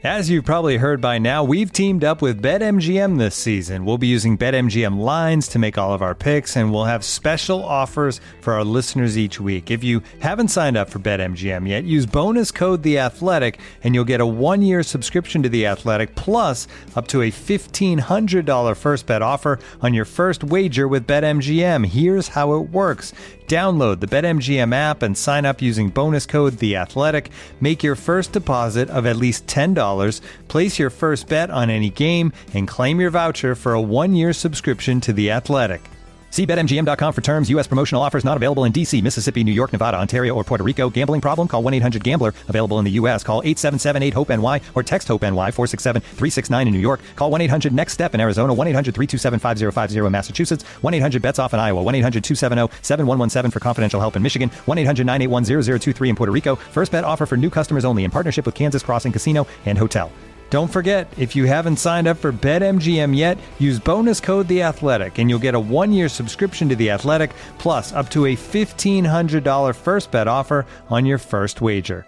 As you've probably heard by now, we've teamed up with BetMGM this season. We'll be using BetMGM lines to make all of our picks, and we'll have special offers for our listeners each week. If you haven't signed up for BetMGM yet, use bonus code The Athletic, and you'll get a 1-year subscription to The Athletic, plus up to a $1,500 first bet offer on your first wager with BetMGM. Here's how it works. Download the BetMGM app and sign up using bonus code The Athletic. Make your first deposit of at least $10. Place your first bet on any game and claim your voucher for a 1-year subscription to The Athletic. See BetMGM.com for terms. U.S. promotional offers not available in D.C., Mississippi, New York, Nevada, Ontario, or Puerto Rico. Gambling problem? Call 1-800-GAMBLER. Available in the U.S. Call 877-8-HOPE-NY or text HOPE-NY 467-369 in New York. Call 1-800-NEXT-STEP in Arizona. 1-800-327-5050 in Massachusetts. 1-800-BETS-OFF in Iowa. 1-800-270-7117 for confidential help in Michigan. 1-800-981-0023 in Puerto Rico. First bet offer for new customers only in partnership with Kansas Crossing Casino and Hotel. Don't forget, if you haven't signed up for BetMGM yet, use bonus code The Athletic, and you'll get a 1-year subscription to The Athletic, plus up to a $1,500 first bet offer on your first wager.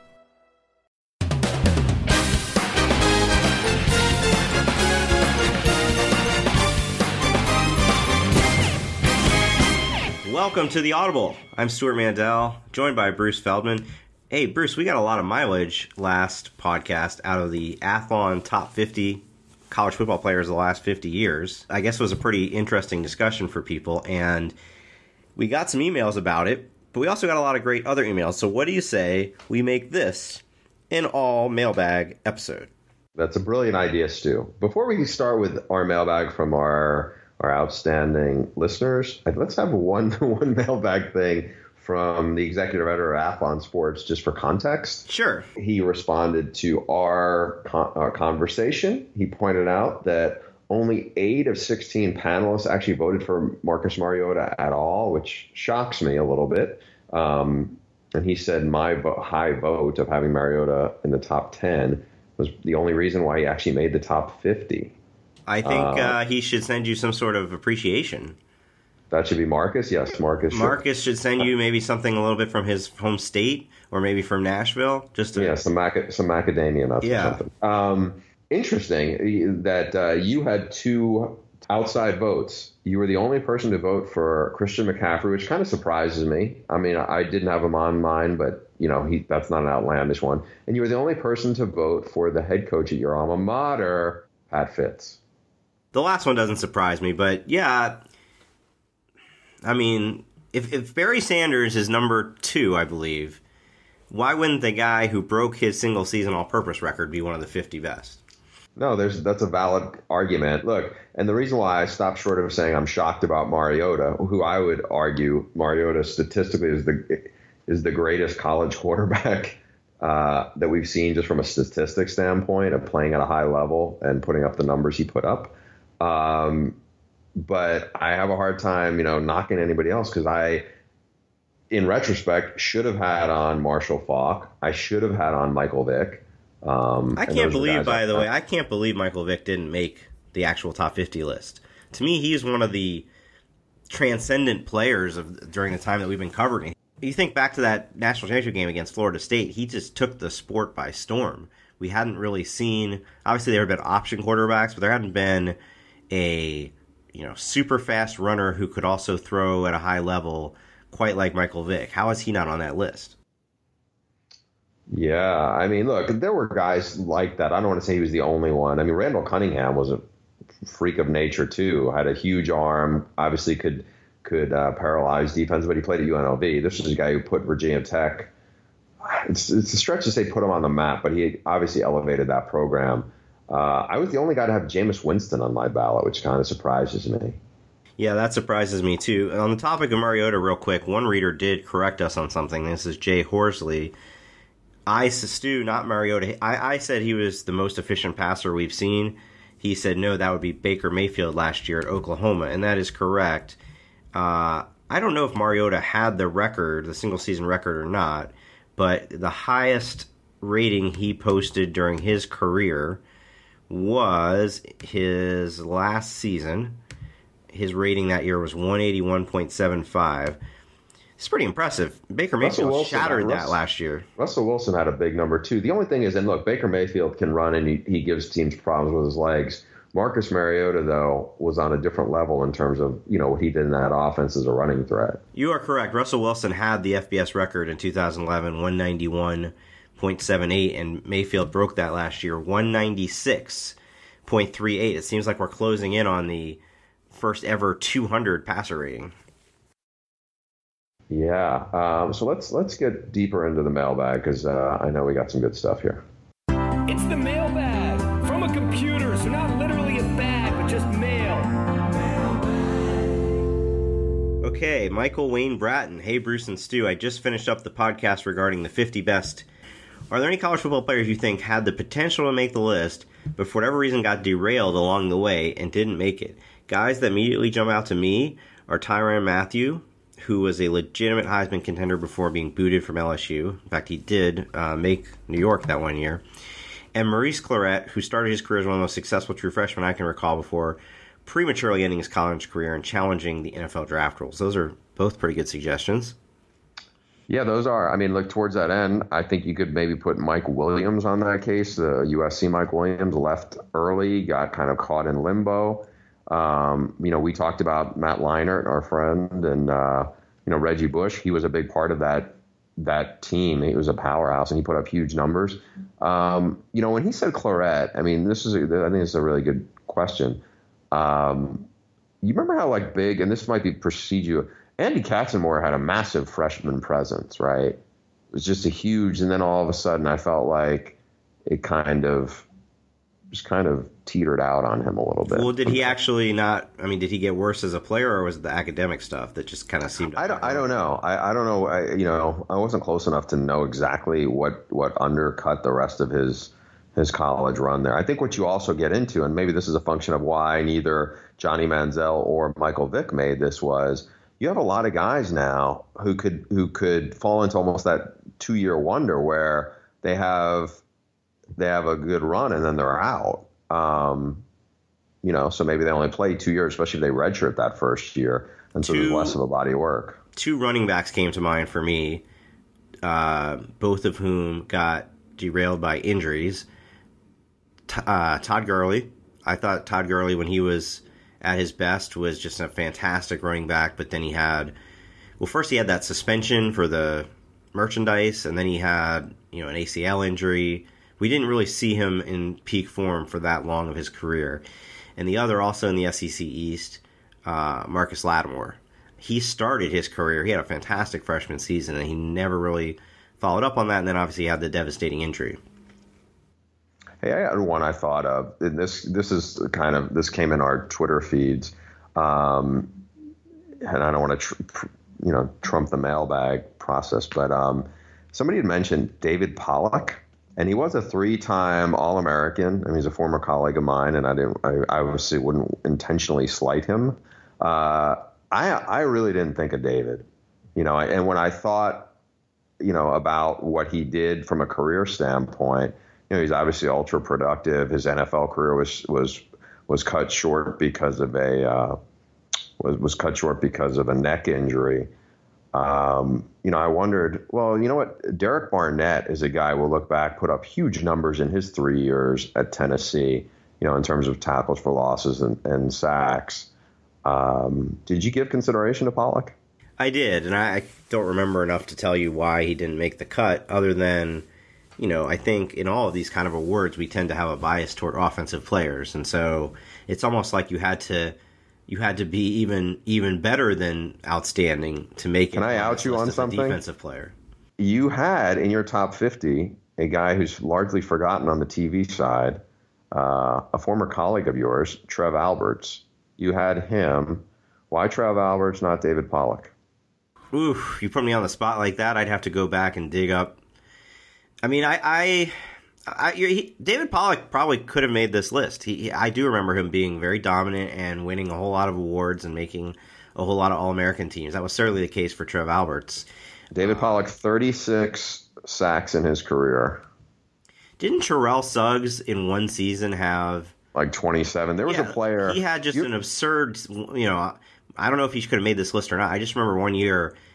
Welcome to The Audible. I'm Stuart Mandel, joined by Bruce Feldman. Hey, Bruce, we got a lot of mileage last podcast out of the Athlon top 50 college football players of the last 50 years. I guess it was a pretty interesting discussion for people, and we got some emails about it, but we also got a lot of great other emails. So what do you say we make this an all mailbag episode? That's a brilliant idea, Stu. Before we start with our mailbag from our outstanding listeners, let's have one mailbag thing from the executive editor of Athlon Sports, just for context. Sure. He responded to our conversation. He pointed out that only 8 of 16 panelists actually voted for Marcus Mariota at all, which shocks me a little bit. And he said my high vote of having Mariota in the top 10 was the only reason why he actually made the top 50. I think he should send you some sort of appreciation. That should be Marcus? Yes, Marcus. Marcus should send you maybe something a little bit from his home state, or maybe from Nashville. Just to... Yeah, some macadamia nuts or something. Interesting that you had 2 outside votes. You were the only person to vote for Christian McCaffrey, which kind of surprises me. I mean, I didn't have him on mine, but that's not an outlandish one. And you were the only person to vote for the head coach at your alma mater, Pat Fitz. The last one doesn't surprise me, but yeah... I mean, if Barry Sanders is number 2, I believe, why wouldn't the guy who broke his single-season all-purpose record be one of the 50 best? No, that's a valid argument. Look, and the reason why I stopped short of saying I'm shocked about Mariota, who I would argue Mariota statistically is the greatest college quarterback that we've seen just from a statistics standpoint of playing at a high level and putting up the numbers he put up. But I have a hard time, knocking anybody else because I, in retrospect, should have had on Marshall Faulk. I should have had on Michael Vick. I can't believe, by the way, I can't believe Michael Vick didn't make the actual top 50 list. To me, he's one of the transcendent players during the time that we've been covering. You think back to that national championship game against Florida State, he just took the sport by storm. We hadn't really seen, obviously there have been option quarterbacks, but there hadn't been a super fast runner who could also throw at a high level quite like Michael Vick. How is he not on that list? Yeah, I mean, look, there were guys like that. I don't want to say he was the only one. I mean, Randall Cunningham was a freak of nature too. Had a huge arm, obviously could paralyze defense, but he played at UNLV. This was a guy who put Virginia Tech. It's a stretch to say put him on the map, but he obviously elevated that program. I was the only guy to have Jameis Winston on my ballot, which kind of surprises me. Yeah, that surprises me too. And on the topic of Mariota, real quick, one reader did correct us on something. This is Jay Horsley. Stu, not Mariota. I said he was the most efficient passer we've seen. He said, no, that would be Baker Mayfield last year at Oklahoma, and that is correct. I don't know if Mariota had the single-season record or not, but the highest rating he posted during his career was his last season. His rating that year was 181.75. It's pretty impressive. Baker Mayfield shattered that last year. Russell Wilson had a big number, too. The only thing is, and look, Baker Mayfield can run, and he gives teams problems with his legs. Marcus Mariota, though, was on a different level in terms of, what he did in that offense as a running threat. You are correct. Russell Wilson had the FBS record in 2011, 191.78, and Mayfield broke that last year, 196.38. It seems like we're closing in on the first ever 200 passer rating. Yeah, so let's get deeper into the mailbag because I know we got some good stuff here. It's the mailbag from a computer, so not literally a bag, but just mail. Okay, Michael Wayne Bratton. Hey, Bruce and Stu, I just finished up the podcast regarding the 50 best. Are there any college football players you think had the potential to make the list, but for whatever reason got derailed along the way and didn't make it? Guys that immediately jump out to me are Tyrann Mathieu, who was a legitimate Heisman contender before being booted from LSU. In fact, he did make New York that one year. And Maurice Clarett, who started his career as one of the most successful true freshmen I can recall before prematurely ending his college career and challenging the NFL draft rules. Those are both pretty good suggestions. Yeah, those are. I mean, look, towards that end, I think you could maybe put Mike Williams on that case. The USC Mike Williams left early, got kind of caught in limbo. We talked about Matt Leinart, our friend, and, Reggie Bush. He was a big part of that team. He was a powerhouse, and he put up huge numbers. When he said Clarett, I mean, I think this is a really good question. You remember how, big, and this might be procedural, Andy Katzenmoyer had a massive freshman presence, right? It was just a huge, and then all of a sudden I felt like it kind of teetered out on him a little bit. Well, did he actually not? I mean, did he get worse as a player, or was it the academic stuff that just kind of seemed? I don't know. I don't know. I wasn't close enough to know exactly what undercut the rest of his college run there. I think what you also get into, and maybe this is a function of why neither Johnny Manziel or Michael Vick made this, was you have a lot of guys now who could fall into almost that 2-year wonder where they have a good run and then they're out. So maybe they only play 2 years, especially if they redshirt that first year, and so there's less of a body of work. 2 running backs came to mind for me, both of whom got derailed by injuries. Todd Gurley. I thought Todd Gurley, when he was at his best, was just a fantastic running back, but then he had that suspension for the merchandise, and then he had an ACL injury. We didn't really see him in peak form for that long of his career. And the other, also in the SEC East, Marcus Lattimore. He started his career, he had a fantastic freshman season, and he never really followed up on that, and then obviously he had the devastating injury. Hey, I had one I thought of. This came in our Twitter feeds, and I don't want to trump the mailbag process, but somebody had mentioned David Pollock. And he was a 3-time All-American. I mean, he's a former colleague of mine, and I obviously wouldn't intentionally slight him. I really didn't think of David, and when I thought, about what he did from a career standpoint, he's obviously ultra productive. His NFL career was cut short because of a neck injury. I wondered, well, you know what? Derek Barnett is a guy we'll look back, put up huge numbers in his 3 years at Tennessee, in terms of tackles for losses and sacks. Did you give consideration to Pollock? I did, and I don't remember enough to tell you why he didn't make the cut, other than, I think in all of these kind of awards, we tend to have a bias toward offensive players. And so it's almost like you had to be even better than outstanding to make it. Can I out you on something? Defensive player. You had in your top 50 a guy who's largely forgotten on the TV side, a former colleague of yours, Trev Alberts. You had him. Why Trev Alberts, not David Pollock? Oof, you put me on the spot like that, I'd have to go back and dig up. I mean, David Pollock probably could have made this list. I do remember him being very dominant and winning a whole lot of awards and making a whole lot of All-American teams. That was certainly the case for Trev Alberts. David Pollock, 36 sacks in his career. Didn't Terrell Suggs in one season have... like 27? There was a player... He had just an absurd... I don't know if he could have made this list or not. I just remember one year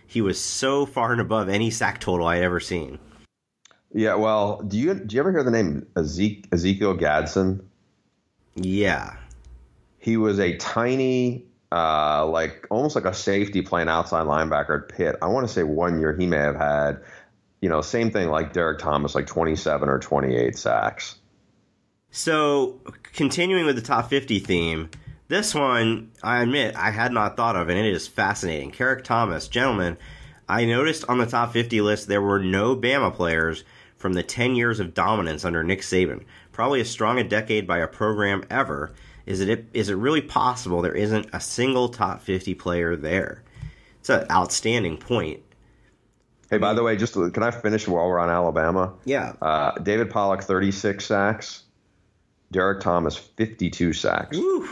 he was so far and above any sack total I had ever seen. Yeah, well, do you ever hear the name Ezekiel Gadsden? Yeah. He was a tiny, like almost like a safety playing outside linebacker at Pitt. I want to say 1 year he may have had, same thing like Derek Thomas, like 27 or 28 sacks. So, continuing with the top 50 theme, this one, I admit, I had not thought of, and it is fascinating. Carrick Thomas, gentlemen, I noticed on the top 50 list there were no Bama players from the 10 years of dominance under Nick Saban. Probably as strong a decade by a program ever. Is it really possible there isn't a single top 50 player there? It's an outstanding point. Hey, by the way, can I finish while we're on Alabama? Yeah. David Pollock, 36 sacks. Derek Thomas, 52 sacks. Woo.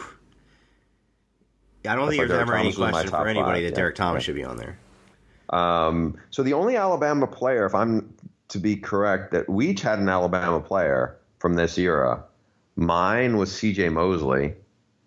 I don't think there's ever any question for anybody that Derek Thomas should be on there. So the only Alabama player, if I'm to be correct, that we each had an Alabama player from this era. Mine was C.J. Mosley.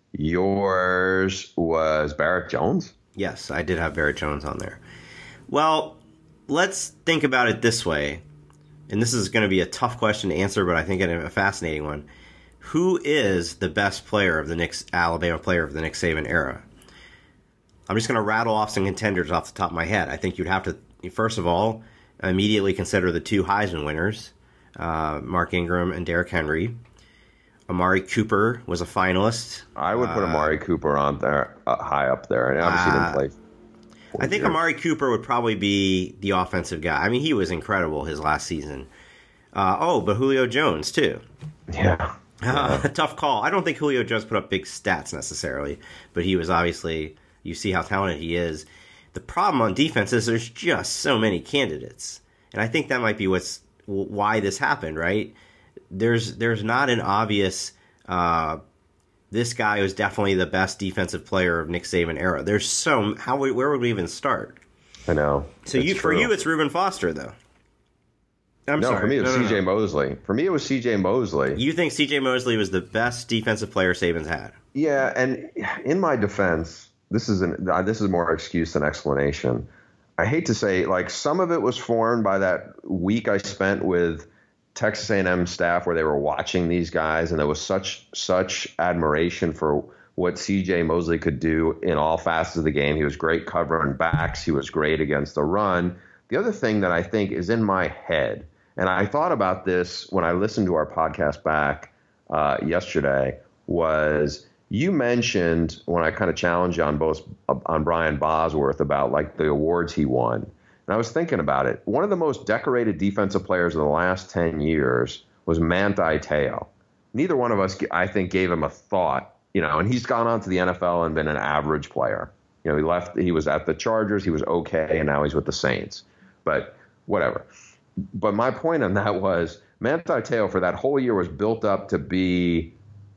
Yours was Barrett Jones? Yes, I did have Barrett Jones on there. Well, let's think about it this way. And this is going to be a tough question to answer, but I think a fascinating one. Who is the best player of the Alabama player of the Nick Saban era? I'm just going to rattle off some contenders off the top of my head. I think you'd have to, first of all, immediately consider the two Heisman winners, Mark Ingram and Derrick Henry. Amari Cooper was a finalist. I would put Amari Cooper on there, high up there, and obviously didn't play. I think Amari Cooper would probably be the offensive guy. I mean, he was incredible his last season. But Julio Jones, too. Yeah. Tough call. I don't think Julio Jones put up big stats necessarily, but he was obviously, you see how talented he is. The problem on defense is there's just so many candidates. And I think that might be why this happened, right? There's not an obvious, this guy was definitely the best defensive player of Nick Saban era. There's where would we even start? I know. So for you, it's Reuben Foster, though. I'm sorry. For me, it was C.J. Mosley. For me, it was C.J. Mosley. You think C.J. Mosley was the best defensive player Saban's had? Yeah, and in my defense, this is more excuse than explanation. I hate to say, like, some of it was formed by that week I spent with Texas A&M staff where they were watching these guys, and there was such admiration for what C.J. Mosley could do in all facets of the game. He was great covering backs. He was great against the run. The other thing that I think is in my head, and I thought about this when I listened to our podcast back yesterday, was you mentioned when I kind of challenged you on Brian Bosworth about like the awards he won. And I was thinking about it. One of the most decorated defensive players in the last 10 years was Manti Te'o. Neither one of us, I think, gave him a thought, and he's gone on to the NFL and been an average player. He was at the Chargers, he was okay, and now he's with the Saints. But whatever. But my point on that was Manti Te'o for that whole year was built up to be,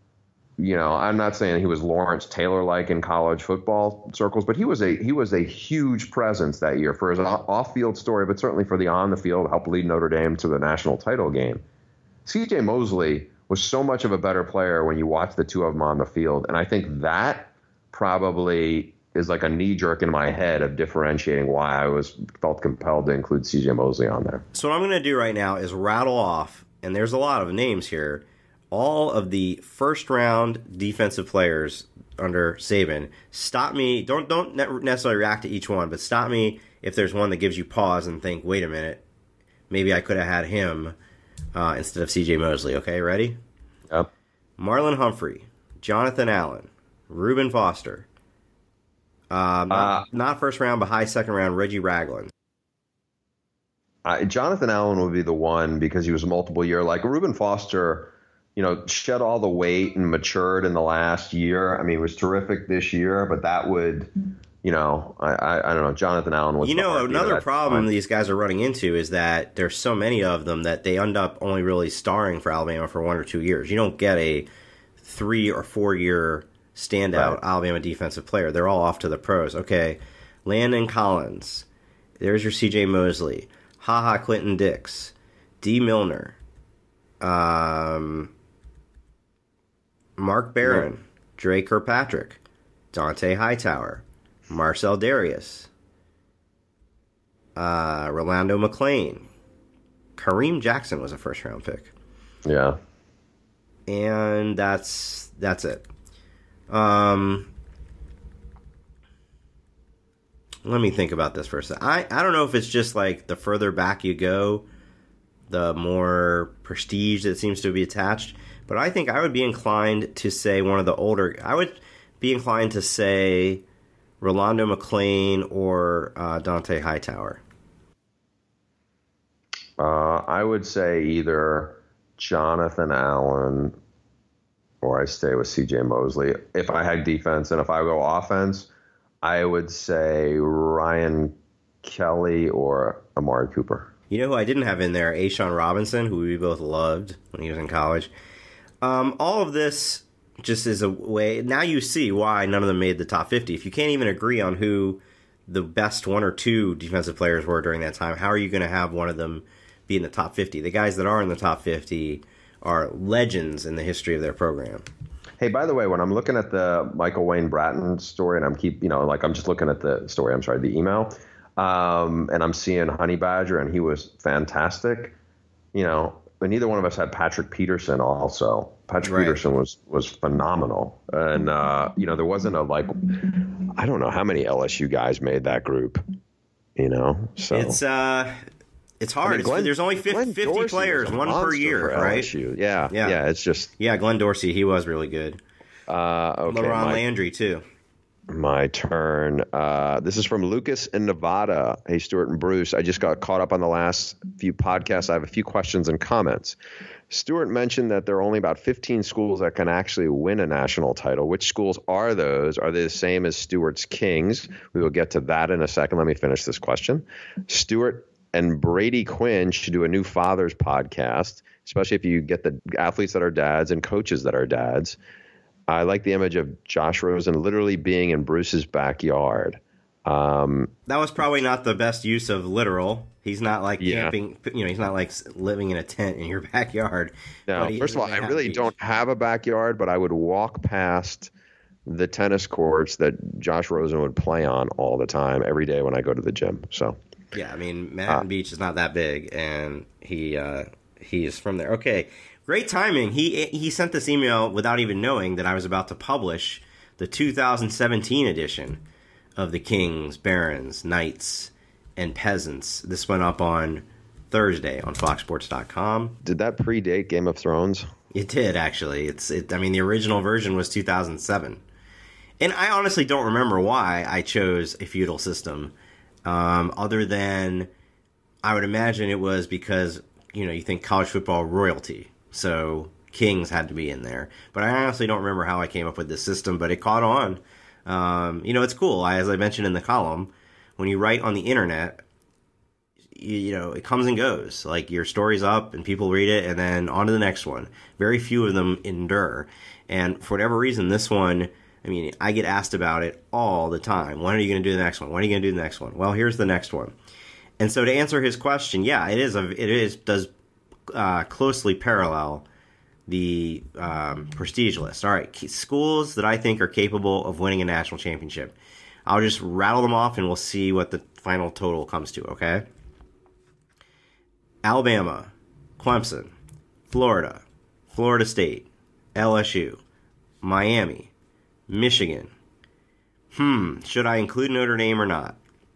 I'm not saying he was Lawrence Taylor-like in college football circles, but he was a huge presence that year for his off-field story, but certainly for the on-the-field, helped lead Notre Dame to the national title game. C.J. Mosley was so much of a better player when you watch the two of them on the field, and I think that probably is like a knee-jerk in my head of differentiating why I felt compelled to include C.J. Mosley on there. So what I'm going to do right now is rattle off, and there's a lot of names here, all of the first-round defensive players under Saban. Stop me. Don't necessarily react to each one, but stop me if there's one that gives you pause and think, wait a minute, maybe I could have had him instead of C.J. Mosley. Okay, ready? Yep. Marlon Humphrey, Jonathan Allen, Reuben Foster. Not first round, but high second round, Reggie Ragland. Jonathan Allen would be the one because he was a multiple year. Like Reuben Foster, shed all the weight and matured in the last year. I mean, he was terrific this year, but that would, I don't know. Jonathan Allen was. Another problem these guys are running into is that there's so many of them that they end up only really starring for Alabama for 1 or 2 years. You don't get a 3 or 4 year standout Alabama defensive player. They're all off to the pros. Okay, Landon Collins. There's your C.J. Mosley. HaHa Clinton Dix. D. Milner. Mark Barron. Dre Kirkpatrick. Dante Hightower. Marcel Darius. Rolando McClain. Kareem Jackson was a first-round pick. Yeah. And that's it. Let me think about this for a second. I don't know if it's just like the further back you go, the more prestige that seems to be attached. But I think I would be inclined to say one of the older... I would be inclined to say Rolando McClain or Dante Hightower. I would say either Jonathan Allen or I stay with C.J. Mosley. If I had defense, and if I go offense, I would say Ryan Kelly or Amari Cooper. You know who I didn't have in there? A'Shawn Robinson, who we both loved when he was in college. All of this just is a way... Now you see why none of them made the top 50. If you can't even agree on who the best one or two defensive players were during that time, how are you going to have one of them be in the top 50? The guys that are in the top 50 are legends in the history of their program. Hey, by the way, when I'm looking at the Michael Wayne Bratton story, and I'm just looking at the story, the email, and I'm seeing Honey Badger, and he was fantastic. But neither one of us had Patrick Peterson also. Patrick Peterson was phenomenal. And, there wasn't I don't know how many LSU guys made that group, so. It's hard. There's only 50 players, one per year, right? LSU. Yeah. It's just... Yeah, Glenn Dorsey, he was really good. Okay. LaRon Landry, too. My turn. This is from Lucas in Nevada. Hey, Stuart and Bruce. I just got caught up on the last few podcasts. I have a few questions and comments. Stuart mentioned that there are only about 15 schools that can actually win a national title. Which schools are those? Are they the same as Stuart's Kings? We will get to that in a second. Let me finish this question. Stuart and Brady Quinn should do a new fathers podcast, especially if you get the athletes that are dads and coaches that are dads. I like the image of Josh Rosen literally being in Bruce's backyard. That was probably not the best use of literal. He's not like camping, he's not like living in a tent in your backyard. No, first of all, I really don't have a backyard, but I would walk past the tennis courts that Josh Rosen would play on all the time, every day when I go to the gym. So. Yeah, I mean, Manhattan Beach is not that big, and he is from there. Okay, great timing. He sent this email without even knowing that I was about to publish the 2017 edition of the Kings, Barons, Knights, and Peasants. This went up on Thursday on FoxSports.com. Did that predate Game of Thrones? It did, actually. The original version was 2007. And I honestly don't remember why I chose a feudal system. Other than, I would imagine it was because, you think college football royalty, so Kings had to be in there. But I honestly don't remember how I came up with this system, but it caught on. It's cool. As I mentioned in the column, when you write on the internet, it comes and goes. Like, your story's up and people read it, and then on to the next one. Very few of them endure. And for whatever reason, this one... I get asked about it all the time. When are you going to do the next one? When are you going to do the next one? Well, here's the next one. And so to answer his question, yeah, it does closely parallel the prestige list. All right, schools that I think are capable of winning a national championship. I'll just rattle them off and we'll see what the final total comes to, okay? Alabama, Clemson, Florida, Florida State, LSU, Miami, Michigan. Should I include Notre Dame or not?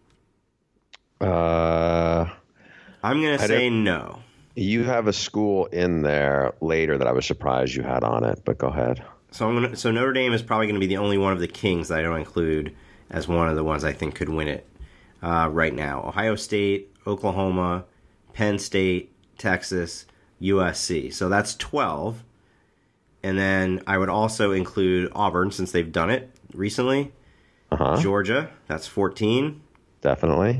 I'm going to say no. You have a school in there later that I was surprised you had on it, but go ahead. So Notre Dame is probably going to be the only one of the Kings that I don't include as one of the ones I think could win it right now. Ohio State, Oklahoma, Penn State, Texas, USC. So that's 12. And then I would also include Auburn, since they've done it recently. Georgia, that's 14. Definitely.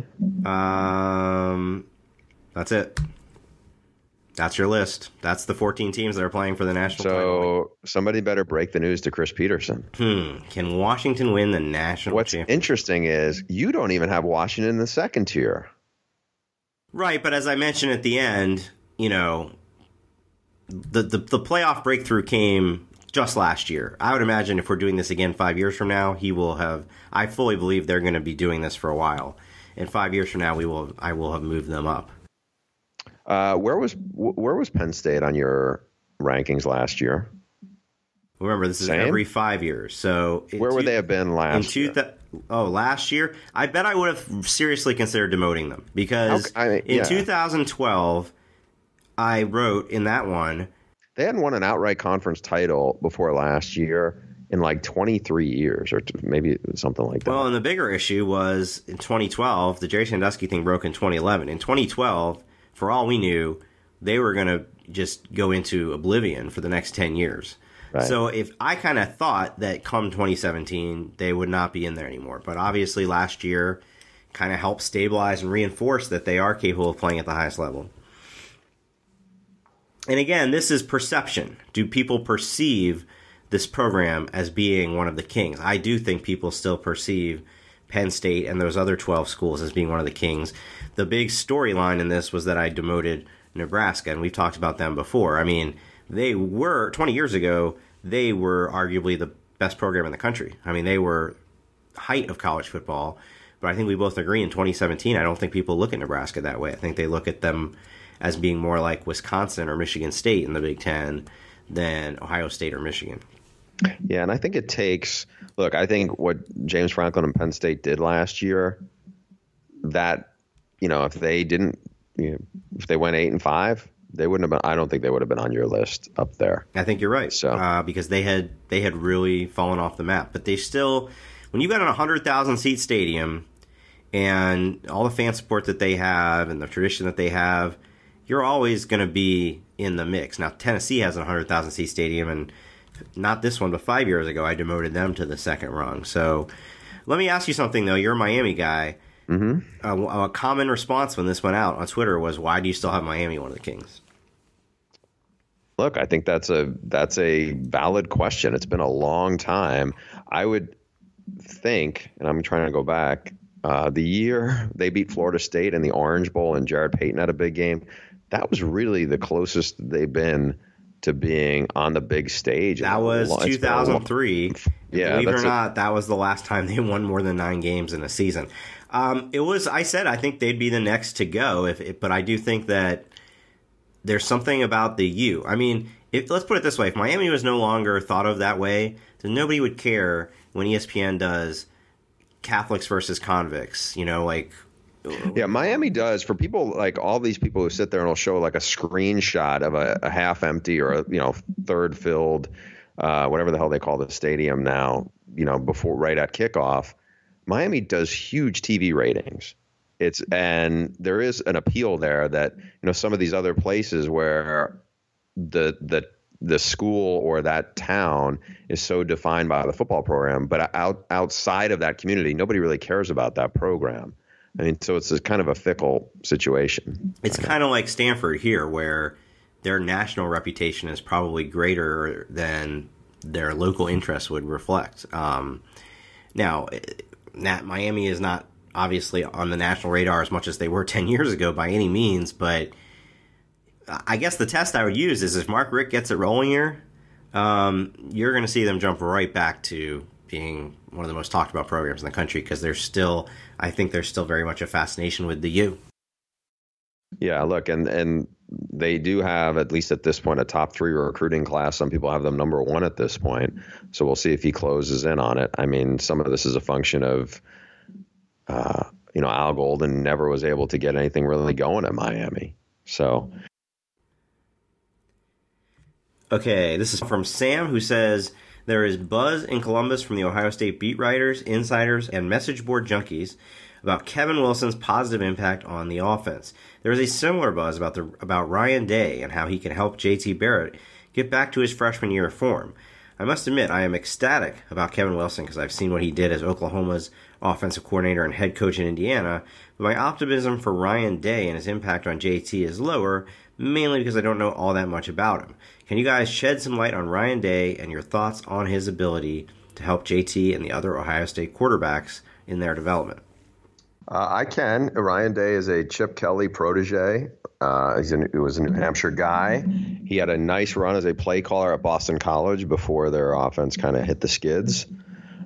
That's it. That's your list. That's the 14 teams that are playing for the national title. So somebody better break the news to Chris Peterson. Can Washington win the national championship? What's interesting is you don't even have Washington in the second tier. Right, but as I mentioned at the end, the playoff breakthrough came just last year. I would imagine if we're doing this again 5 years from now, he will have... I fully believe they're going to be doing this for a while. in 5 years from now, I will have moved them up. Where was Penn State on your rankings last year? Remember, this is every 5 years. So where would they have been last year? Last year, I bet I would have seriously considered demoting them because in 2012, I wrote in that one. They hadn't won an outright conference title before last year in like 23 years or maybe something like that. Well, and the bigger issue was in 2012, the Jerry Sandusky thing broke in 2011. In 2012, for all we knew, they were going to just go into oblivion for the next 10 years. Right. So if I kind of thought that come 2017, they would not be in there anymore. But obviously last year kind of helped stabilize and reinforce that they are capable of playing at the highest level. And again, this is perception. Do people perceive this program as being one of the kings? I do think people still perceive Penn State and those other 12 schools as being one of the kings. The big storyline in this was that I demoted Nebraska, and we've talked about them before. I mean, they were, 20 years ago, they were arguably the best program in the country. I mean, they were height of college football. But I think we both agree in 2017, I don't think people look at Nebraska that way. I think they look at them as being more like Wisconsin or Michigan State in the Big Ten than Ohio State or Michigan. Yeah, and I think it takes – look, I think what James Franklin and Penn State did last year, that, if they didn't if they went 8-5, they wouldn't have been – I don't think they would have been on your list up there. I think you're right. So because they had really fallen off the map. But they still – when you've got a 100,000-seat stadium and all the fan support that they have and the tradition that they have, you're always going to be in the mix. Now, Tennessee has a 100,000-seat stadium, and not this one, but 5 years ago, I demoted them to the second rung. So let me ask you something, though. You're a Miami guy. Mm-hmm. A common response when this went out on Twitter was, why do you still have Miami one of the kings? Look, I think that's a valid question. It's been a long time. I would think, and I'm trying to go back, the year they beat Florida State in the Orange Bowl and Jared Payton had a big game, that was really the closest they've been to being on the big stage. That was 2003. Yeah, believe it or not, that was the last time they won more than 9 games in a season. It was. I said I think they'd be the next to go, but I do think that there's something about the U. I mean, let's put it this way: if Miami was no longer thought of that way, then nobody would care when ESPN does Catholics versus convicts. Yeah, Miami does. For people like all these people who sit there and will show like a screenshot of a half empty or third filled, whatever the hell they call the stadium now, before right at kickoff. Miami does huge TV ratings. And there is an appeal there that some of these other places where the school or that town is so defined by the football program, but outside of that community, nobody really cares about that program. I mean, so it's kind of a fickle situation. It's kind of like Stanford here, where their national reputation is probably greater than their local interests would reflect. Now, Miami is not obviously on the national radar as much as they were 10 years ago by any means, but I guess the test I would use is if Mark Richt gets it rolling here, you're going to see them jump right back to being one of the most talked about programs in the country because I think there's still very much a fascination with the U. Yeah, look, and they do have, at least at this point, a top 3 recruiting class. Some people have them number 1 at this point. So we'll see if he closes in on it. I mean, some of this is a function of, Al Golden never was able to get anything really going at Miami. So. Okay, this is from Sam, who says, there is buzz in Columbus from the Ohio State beat writers, insiders, and message board junkies about Kevin Wilson's positive impact on the offense. There is a similar buzz about Ryan Day and how he can help JT Barrett get back to his freshman year form. I must admit, I am ecstatic about Kevin Wilson because I've seen what he did as Oklahoma's offensive coordinator and head coach in Indiana, but my optimism for Ryan Day and his impact on JT is lower, mainly because I don't know all that much about him. Can you guys shed some light on Ryan Day and your thoughts on his ability to help JT and the other Ohio State quarterbacks in their development? I can. Ryan Day is a Chip Kelly protege. He was a New Hampshire guy. He had a nice run as a play caller at Boston College before their offense kind of hit the skids.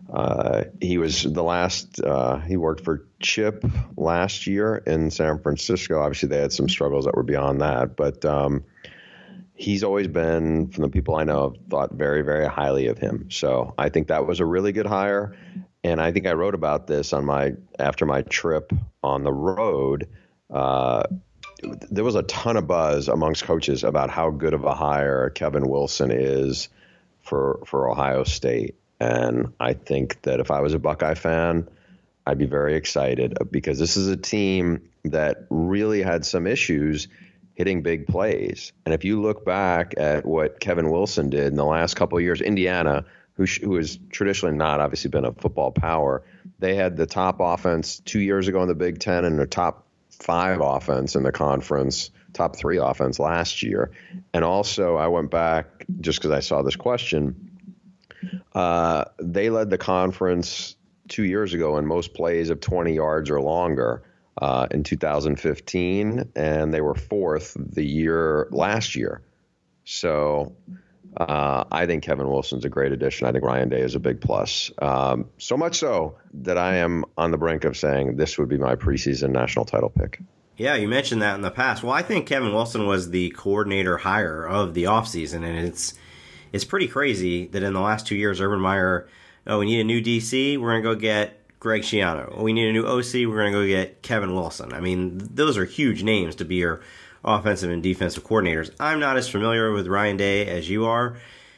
He was the last. He worked for Chip last year in San Francisco. Obviously, they had some struggles that were beyond that, but he's always been, from the people I know, thought very, very highly of him. So I think that was a really good hire. And I think I wrote about this after my trip on the road. There was a ton of buzz amongst coaches about how good of a hire Kevin Wilson is for Ohio State. And I think that if I was a Buckeye fan, I'd be very excited, because this is a team that really had some issues hitting big plays. And if you look back at what Kevin Wilson did in the last couple of years, Indiana, who has traditionally not obviously been a football power, they had the top offense 2 years ago in the Big Ten and the top 5 offense in the conference, top 3 offense last year. And also I went back just because I saw this question. They led the conference 2 years ago in most plays of 20 yards or longer in 2015, and they were 4th the year last year. So I think Kevin Wilson's a great addition. I think Ryan Day is a big plus. So much so that I am on the brink of saying this would be my preseason national title pick. Yeah, you mentioned that in the past. Well, I think Kevin Wilson was the coordinator hire of the offseason, and it's pretty crazy that in the last 2 years, Urban Meyer, we need a new DC, we're going to go get Greg Schiano. We need a new OC, we're going to go get Kevin Wilson. I mean, those are huge names to be your offensive and defensive coordinators. I'm not as familiar with Ryan Day as you are.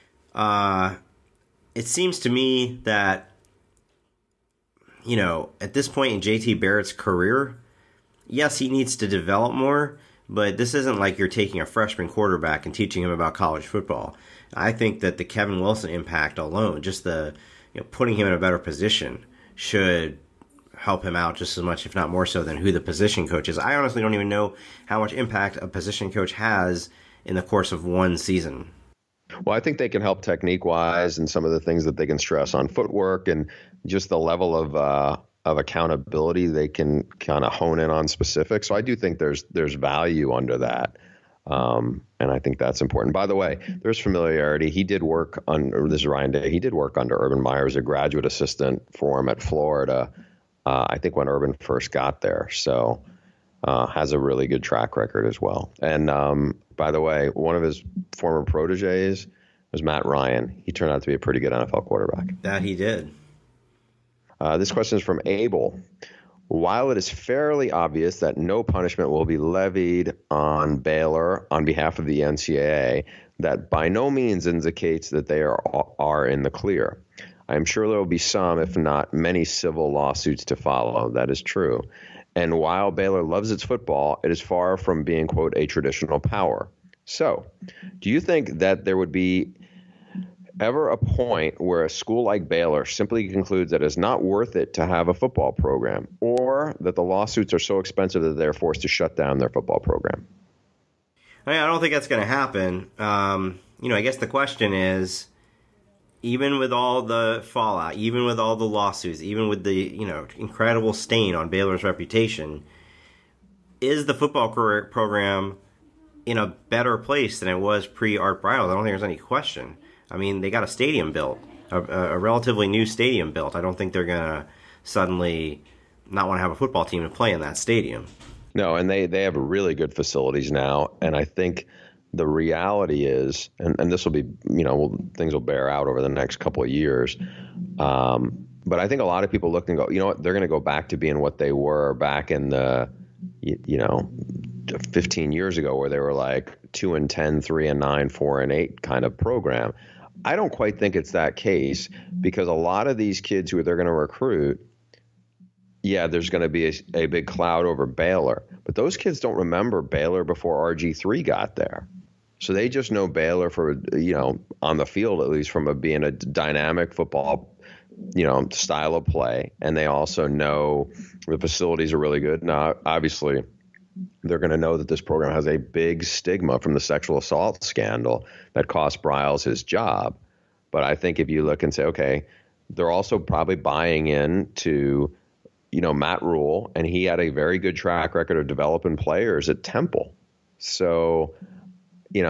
It seems to me that, at this point in JT Barrett's career, yes, he needs to develop more, but this isn't like you're taking a freshman quarterback and teaching him about college football. I think that the Kevin Wilson impact alone, just the putting him in a better position, should help him out just as much, if not more so, than who the position coach is. I honestly don't even know how much impact a position coach has in the course of one season. Well, I think they can help technique-wise and some of the things that they can stress on footwork and just the level of accountability they can kind of hone in on specifics. So I do think there's value under that. And I think that's important. By the way, there's familiarity. He did work this is Ryan Day. He did work under Urban Meyer as a graduate assistant for him at Florida, I think when Urban first got there. So has a really good track record as well. And by the way, one of his former proteges was Matt Ryan. He turned out to be a pretty good NFL quarterback. That he did. This question is from Abel. While it is fairly obvious that no punishment will be levied on Baylor on behalf of the NCAA, that by no means indicates that they are in the clear. I am sure there will be some, if not many, civil lawsuits to follow. That is true. And while Baylor loves its football, it is far from being, quote, a traditional power. So, do you think that there would be ever a point where a school like Baylor simply concludes that it's not worth it to have a football program, or that the lawsuits are so expensive that they're forced to shut down their football program? I don't think that's going to happen. I guess the question is, even with all the fallout, even with all the lawsuits, even with the incredible stain on Baylor's reputation, is the football program in a better place than it was pre-Art Briles? I don't think there's any question. I mean, they got a stadium built, a relatively new stadium built. I don't think they're going to suddenly not want to have a football team to play in that stadium. No, and they have really good facilities now. And I think the reality is, and this will be, things will bear out over the next couple of years. But I think a lot of people look and go, what, they're going to go back to being what they were back in the, 15 years ago, where they were like 2-10, 3-9, 4-8 kind of program. I don't quite think it's that case, because a lot of these kids who they're going to recruit, there's going to be a big cloud over Baylor. But those kids don't remember Baylor before RG3 got there. So they just know Baylor for, on the field, at least, from being a dynamic football, style of play. And they also know the facilities are really good. Now, obviously, they're going to know that this program has a big stigma from the sexual assault scandal that cost Briles his job. But I think if you look and say, okay, they're also probably buying into, Matt Rule, and he had a very good track record of developing players at Temple. So,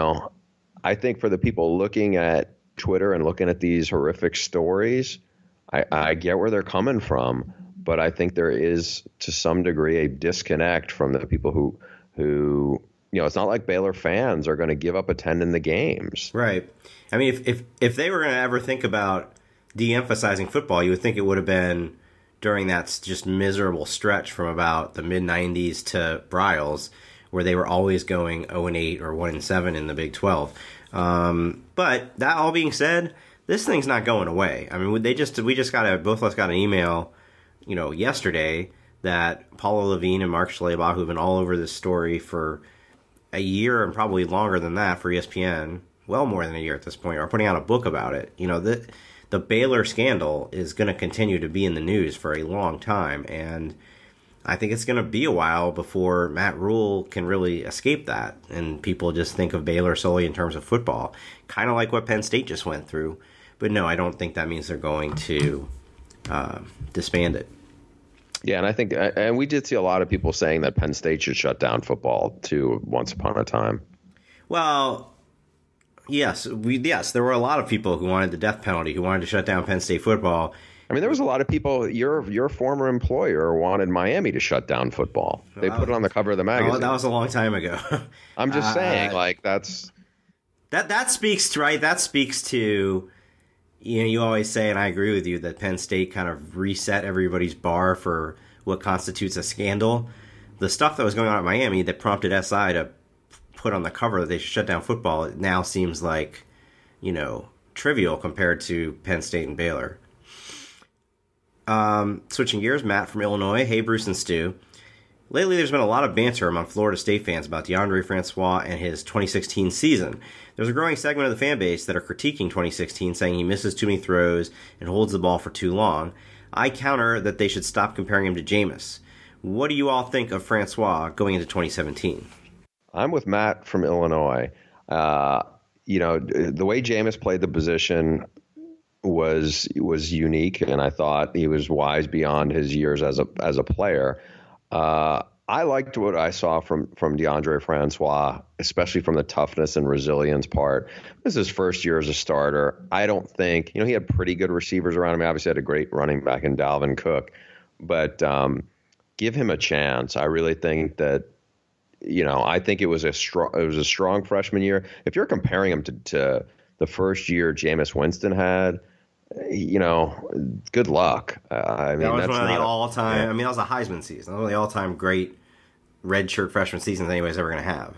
I think for the people looking at Twitter and looking at these horrific stories, I get where they're coming from, but I think there is to some degree a disconnect from the people who it's not like Baylor fans are going to give up attending the games. Right. I mean, if they were going to ever think about de-emphasizing football, you would think it would have been during that just miserable stretch from about the mid-'90s to Briles, where they were always going 0-8 or 1-7 in the Big 12. But that all being said, this thing's not going away. I mean, both of us got an email, yesterday that Paula Levine and Mark Schlabach, who've been all over this story for a year and probably longer than that for ESPN, well more than a year at this point, are putting out a book about it. The Baylor scandal is going to continue to be in the news for a long time, and I think it's going to be a while before Matt Rule can really escape that, and people just think of Baylor solely in terms of football, kind of like what Penn State just went through. But no, I don't think that means they're going to disband it. Yeah, and I think, and we did see a lot of people saying that Penn State should shut down football too once upon a time. Well, yes, there were a lot of people who wanted the death penalty, who wanted to shut down Penn State football. I mean, there was a lot of people. Your former employer wanted Miami to shut down football. They put it on the cover of the magazine. That was a long time ago. I'm just saying, that's that speaks to, right. That speaks to, you always say, and I agree with you, that Penn State kind of reset everybody's bar for what constitutes a scandal. The stuff that was going on at Miami that prompted SI to put on the cover that they should shut down football, it now seems like, trivial compared to Penn State and Baylor. Switching gears, Matt from Illinois. Hey, Bruce and Stu. Lately, there's been a lot of banter among Florida State fans about DeAndre Francois and his 2016 season. There's a growing segment of the fan base that are critiquing 2016, saying he misses too many throws and holds the ball for too long. I counter that they should stop comparing him to Jameis. What do you all think of Francois going into 2017? I'm with Matt from Illinois. The way Jameis played the position was unique, and I thought he was wise beyond his years as a player. I liked what I saw from DeAndre Francois, especially from the toughness and resilience part. This is his first year as a starter. I don't think, he had pretty good receivers around him. He obviously had a great running back in Dalvin Cook, but give him a chance. I really think that, I think it was a strong freshman year. If you're comparing him to the first year Jameis Winston had, good luck. I mean, that was one of the all-time. Yeah. I mean, that was a Heisman season. That was one of the all-time great redshirt freshman seasons anybody's ever going to have.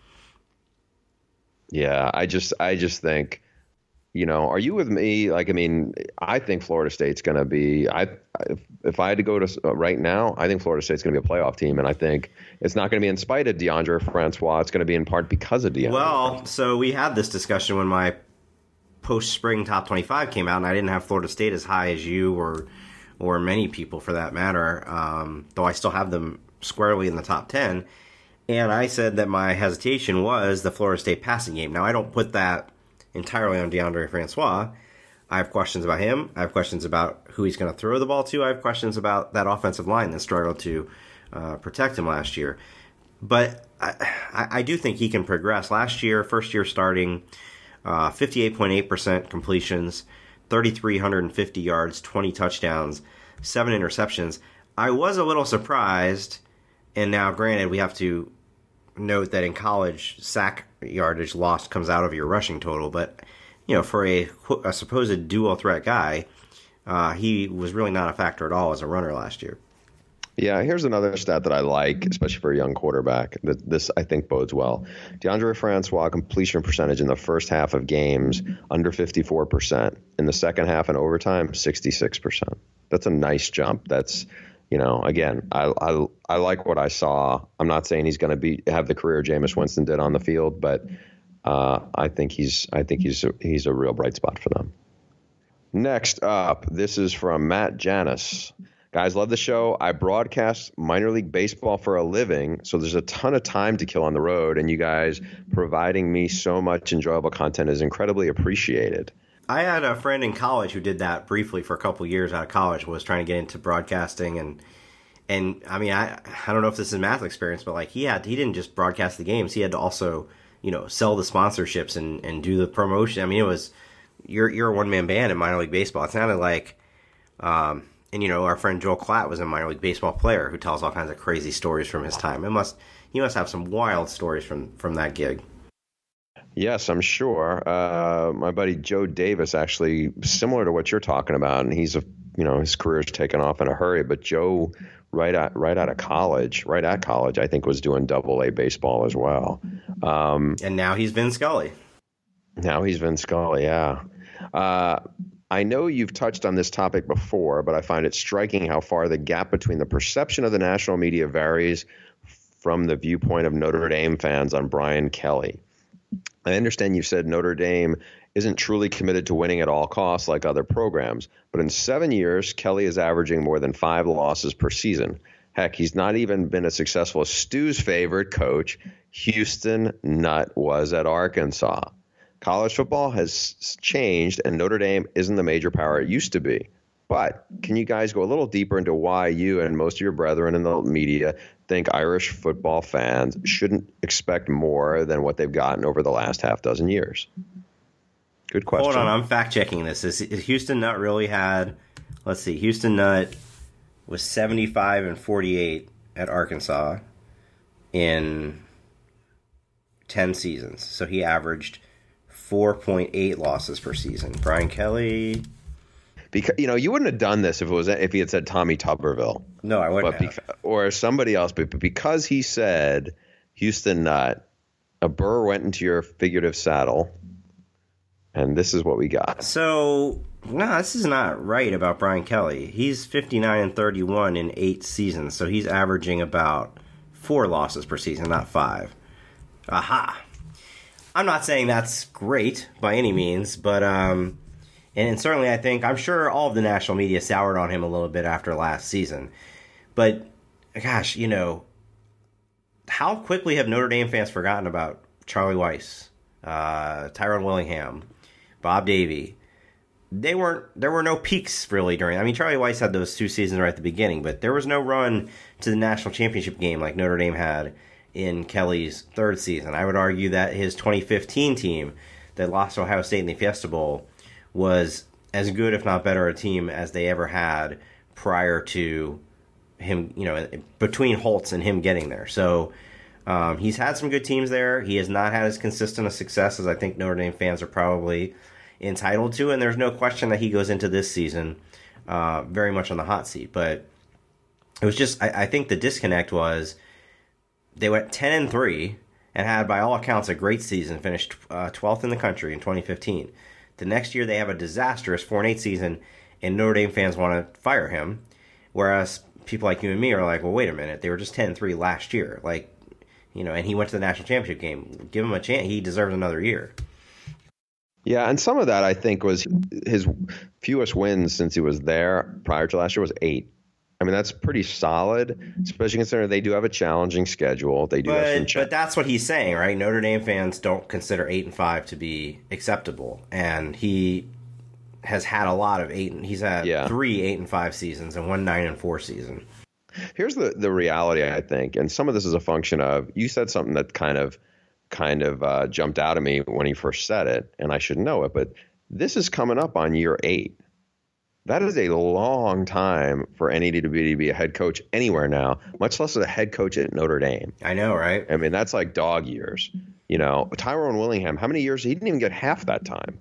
Yeah, I just think, are you with me? I think Florida State's going to be. If I had to go to right now, I think Florida State's going to be a playoff team, and I think it's not going to be in spite of DeAndre Francois. It's going to be in part because of DeAndre. Well, so we had this discussion when my post-spring top 25 came out, and I didn't have Florida State as high as you or many people for that matter, though I still have them squarely in the top 10. And I said that my hesitation was the Florida State passing game. Now, I don't put that entirely on DeAndre Francois. I have questions about him. I have questions about who he's going to throw the ball to. I have questions about that offensive line that struggled to protect him last year. But I do think he can progress. Last year, first year starting, 58.8% completions, 3,350 yards, 20 touchdowns, 7 interceptions. I was a little surprised, and now granted we have to note that in college sack yardage lost comes out of your rushing total, but for a supposed dual threat guy, he was really not a factor at all as a runner last year. Yeah, here's another stat that I like, especially for a young quarterback. This, I think, bodes well. DeAndre Francois completion percentage in the first half of games, under 54%. In the second half and overtime, 66%. That's a nice jump. That's, again, I like what I saw. I'm not saying he's going to have the career Jameis Winston did on the field, but I think he's a real bright spot for them. Next up, this is from Matt Janis. Guys, love the show. I broadcast minor league baseball for a living, so there's a ton of time to kill on the road, and you guys providing me so much enjoyable content is incredibly appreciated. I had a friend in college who did that briefly for a couple of years out of college, was trying to get into broadcasting, and I mean, I don't know if this is Matt's experience, but he didn't just broadcast the games, he had to also, sell the sponsorships and do the promotion. I mean, it was, you're a one-man band in minor league baseball. It sounded like And, you know, our friend Joel Klatt was a minor league baseball player who tells all kinds of crazy stories from his time. He must have some wild stories from that gig. Yes, I'm sure. My buddy Joe Davis, actually similar to what you're talking about, and his career's taken off in a hurry. But Joe, right at college, I think was doing Double-A baseball as well. And now he's Vin Scully. Yeah. I know you've touched on this topic before, but I find it striking how far the gap between the perception of the national media varies from the viewpoint of Notre Dame fans on Brian Kelly. I understand you've said Notre Dame isn't truly committed to winning at all costs like other programs, but in 7 years, Kelly is averaging more than 5 losses per season. Heck, he's not even been as successful as Stu's favorite coach, Houston Nutt, was at Arkansas. College football has changed, and Notre Dame isn't the major power it used to be. But can you guys go a little deeper into why you and most of your brethren in the media think Irish football fans shouldn't expect more than what they've gotten over the last half dozen years? Good question. Hold on, I'm fact-checking this. Is Houston Nutt really had... Let's see, Houston Nutt was 75-48 at Arkansas in 10 seasons. So he averaged 4.8 losses per season. Brian Kelly... Because you wouldn't have done this if he had said Tommy Tuberville. No, I wouldn't have. Or somebody else. But because he said Houston Nutt, a burr went into your figurative saddle, and this is what we got. So, no, this is not right about Brian Kelly. He's 59-31 in 8 seasons, so he's averaging about 4 losses per season, not 5. Aha! I'm not saying that's great by any means, but and certainly I'm sure all of the national media soured on him a little bit after last season. But, gosh, how quickly have Notre Dame fans forgotten about Charlie Weiss, Tyrone Willingham, Bob Davie? There were no peaks really Charlie Weiss had those 2 seasons right at the beginning, but there was no run to the national championship game like Notre Dame had in Kelly's 3rd season. I would argue that his 2015 team that lost to Ohio State in the Fiesta Bowl was as good, if not better, a team as they ever had prior to him, between Holtz and him getting there. So he's had some good teams there. He has not had as consistent a success as I think Notre Dame fans are probably entitled to, and there's no question that he goes into this season very much on the hot seat. But it was just, I think the disconnect was they went 10-3 and had, by all accounts, a great season, finished 12th in the country in 2015. The next year they have a disastrous 4-8 season, and Notre Dame fans want to fire him, whereas people like you and me are like, well, wait a minute, they were just 10-3 last year, and he went to the national championship game. Give him a chance; he deserves another year. Yeah, and some of that I think was his fewest wins since he was there prior to last year was 8. I mean, that's pretty solid, especially considering they do have a challenging schedule. They do have some but that's what he's saying, right? Notre Dame fans don't consider 8-5 to be acceptable, and he has had a lot of 8. He's had 3 8-5 seasons and 1 9-4 season. Here's the reality, I think, and some of this is a function of, you said something that kind of jumped out at me when he first said it, and I should know it, but this is coming up on year 8. That is a long time for any to be a head coach anywhere now, much less a head coach at Notre Dame. I know, right? I mean, that's like dog years. Tyrone Willingham, how many years? He didn't even get half that time.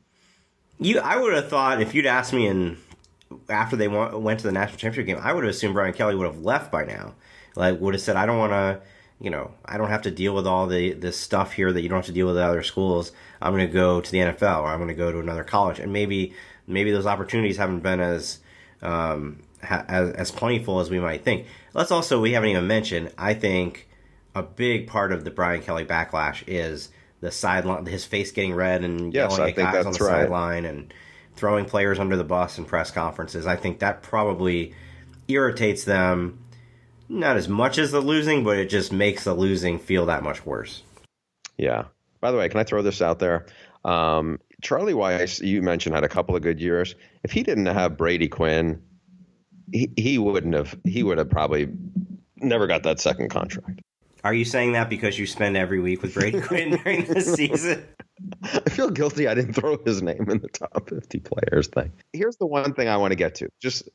I would have thought, if you'd asked me after they went to the national championship game, I would have assumed Brian Kelly would have left by now. Would have said, I don't want to, I don't have to deal with all this stuff here that you don't have to deal with at other schools. I'm going to go to the NFL, or I'm going to go to another college. And maybe those opportunities haven't been as plentiful as we might think. We haven't even mentioned, I think a big part of the Brian Kelly backlash is the sideline, his face getting red and yelling at guys on the sideline and throwing players under the bus in press conferences. I think that probably irritates them, not as much as the losing, but it just makes the losing feel that much worse. Yeah. By the way, can I throw this out there? Charlie Weiss, you mentioned, had a couple of good years. If he didn't have Brady Quinn, he would have probably never got that second contract. Are you saying that because you spend every week with Brady Quinn during the season? I feel guilty I didn't throw his name in the top 50 players thing. Here's the one thing I want to get to. Just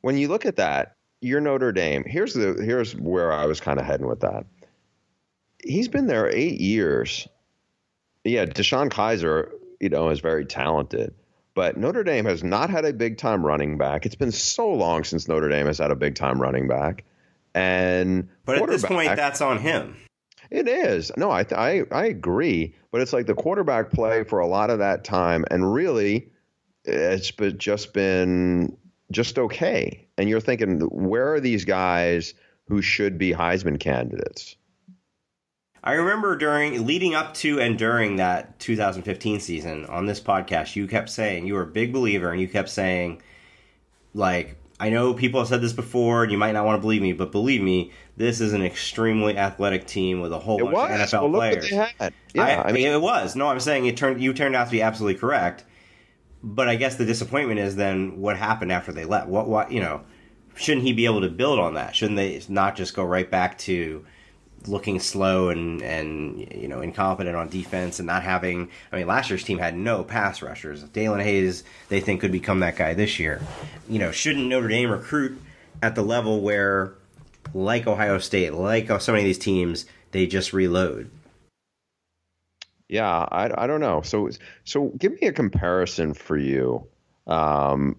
when you look at that, you're Notre Dame. Here's where I was kind of heading with that. He's been there 8 years. Yeah, Deshaun Kaiser, is very talented. But Notre Dame has not had a big-time running back. It's been so long since Notre Dame has had a big-time running back. But at this point, that's on him. It is. No, I agree. But it's like the quarterback play for a lot of that time, and really, it's been just okay. And you're thinking, where are these guys who should be Heisman candidates? I remember leading up to and during that 2015 season on this podcast, you kept saying, you were a big believer, and you kept saying, like, I know people have said this before, and you might not want to believe me, but believe me, this is an extremely athletic team with a whole bunch of NFL players. Yeah, I mean, it was. No, I'm saying you turned out to be absolutely correct. But I guess the disappointment is then what happened after they left. What shouldn't he be able to build on that? Shouldn't they not just go right back to looking slow and incompetent on defense and not having? I mean, last year's team had no pass rushers. Dalen Hayes, they think, could become that guy this year. Shouldn't Notre Dame recruit at the level where, like Ohio State, like so many of these teams, they just reload? Yeah, I don't know. So give me a comparison for you of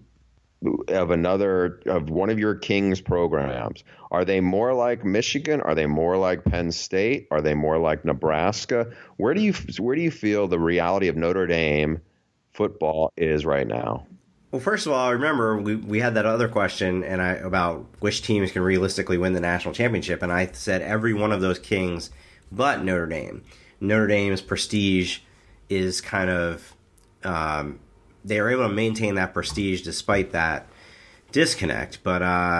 one of your Kings programs. Are they more like Michigan? Are they more like Penn State? Are they more like Nebraska? Where do you feel the reality of Notre Dame football is right now? Well, first of all, I remember we had that other question about which teams can realistically win the national championship, and I said every one of those Kings but Notre Dame. Notre Dame's prestige is kind of they are able to maintain that prestige despite that disconnect. But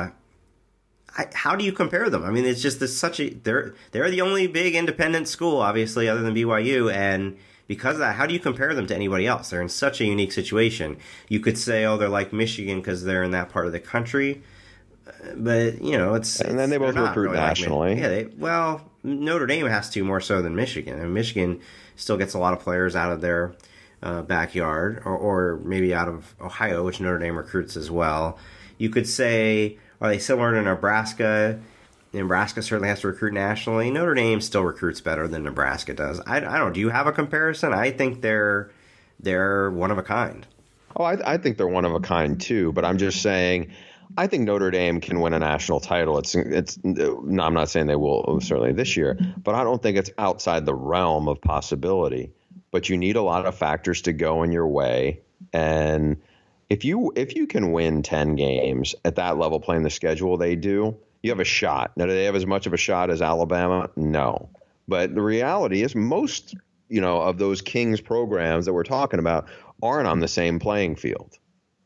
how do you compare them? I mean, it's just they're the only big independent school, obviously, other than BYU, and because of that, how do you compare them to anybody else? They're in such a unique situation. You could say, they're like Michigan because they're in that part of the country, but and then they both recruit really nationally. Notre Dame has to more so than Michigan, and Michigan still gets a lot of players out of their backyard, or maybe out of Ohio, which Notre Dame recruits as well. You could say, are they similar to Nebraska? Nebraska certainly has to recruit nationally. Notre Dame still recruits better than Nebraska does. I don't. Do you have a comparison? I think they're one of a kind. Oh, I think they're one of a kind too. But I'm just saying, I think Notre Dame can win a national title. No, I'm not saying they will certainly this year, but I don't think it's outside the realm of possibility. But you need a lot of factors to go in your way, and if you can win 10 games at that level, playing the schedule they do, you have a shot. Now, do they have as much of a shot as Alabama? No. But the reality is most, of those Kings programs that we're talking about aren't on the same playing field.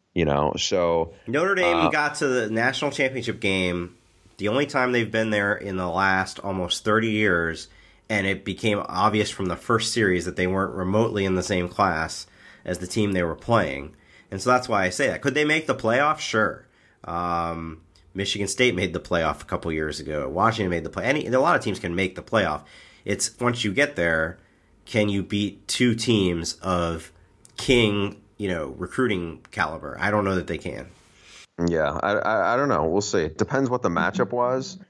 So Notre Dame got to the national championship game the only time they've been there in the last almost 30 years, and it became obvious from the first series that they weren't remotely in the same class as the team they were playing. And so that's why I say that. Could they make the playoff? Sure. Michigan State made the playoff a couple years ago. Washington made the play. A lot of teams can make the playoff. It's once you get there, can you beat two teams of King, recruiting caliber? I don't know that they can. Yeah, I don't know. We'll see. It depends what the matchup was.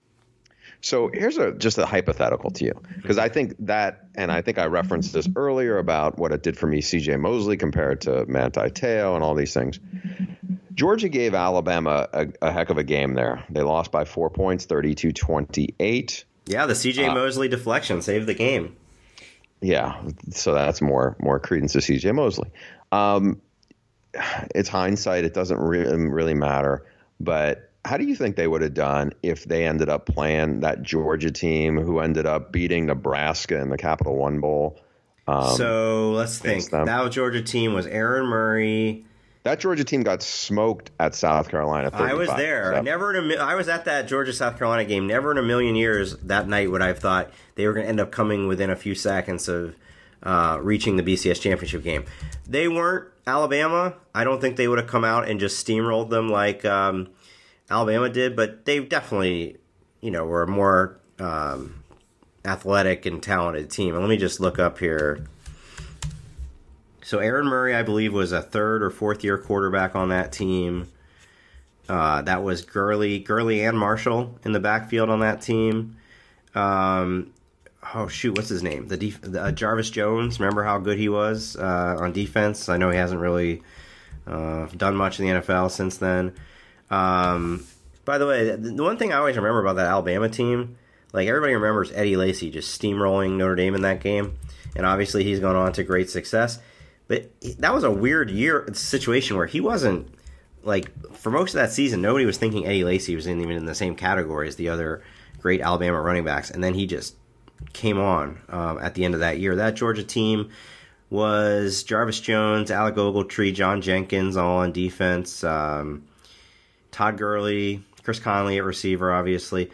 So here's just a hypothetical to you, because I think that, and I think I referenced this earlier about what it did for me, C.J. Mosley compared to Manti Te'o and all these things. Georgia gave Alabama a heck of a game there. They lost by 4 points, 32-28. Yeah, the C.J. Mosley deflection saved the game. Yeah, so that's more credence to C.J. Mosley. It's hindsight. It doesn't really matter. But how do you think they would have done if they ended up playing that Georgia team who ended up beating Nebraska in the Capital One Bowl? So let's think. That Georgia team was Aaron Murray. That Georgia team got smoked at South Carolina. I was there. I was at that Georgia-South Carolina game. Never in a million years that night would I have thought they were going to end up coming within a few seconds of reaching the BCS championship game. They weren't Alabama. I don't think they would have come out and just steamrolled them like Alabama did, but they definitely, were a more athletic and talented team. And let me just look up here. So Aaron Murray, I believe, was a third or fourth year quarterback on that team. That was Gurley and Marshall in the backfield on that team. What's his name? Jarvis Jones. Remember how good he was on defense? I know he hasn't really done much in the NFL since then. By the way, the one thing I always remember about that Alabama team, like everybody remembers Eddie Lacy just steamrolling Notre Dame in that game, and obviously he's gone on to great success. But that was a weird situation where he wasn't, like, for most of that season, nobody was thinking Eddie Lacy was even in the same category as the other great Alabama running backs, and then he just came on at the end of that year. That Georgia team was Jarvis Jones, Alec Ogletree, John Jenkins all on defense, Todd Gurley, Chris Conley at receiver, obviously.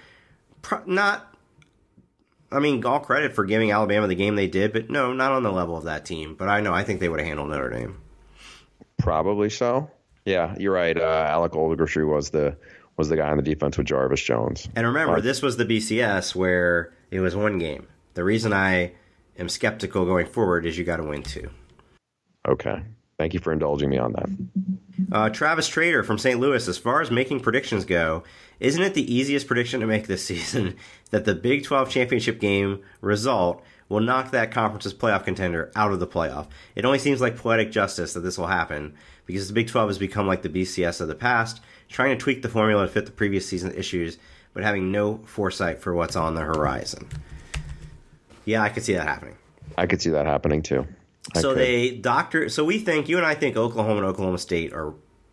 All credit for giving Alabama the game they did, but no, not on the level of that team. But I think they would have handled Notre Dame. Probably so. Yeah, you're right. Alec Ogletree was the guy on the defense with Jarvis Jones. And remember, this was the BCS where it was one game. The reason I am skeptical going forward is you got to win two. Okay. Thank you for indulging me on that. Travis Trader from St. Louis, as far as making predictions go, isn't it the easiest prediction to make this season that the Big 12 championship game result will knock that conference's playoff contender out of the playoff? It only seems like poetic justice that this will happen because the Big 12 has become like the BCS of the past, trying to tweak the formula to fit the previous season's issues, but having no foresight for what's on the horizon. Yeah, I could see that happening. I could see that happening too. So we think, you and I think Oklahoma and Oklahoma State are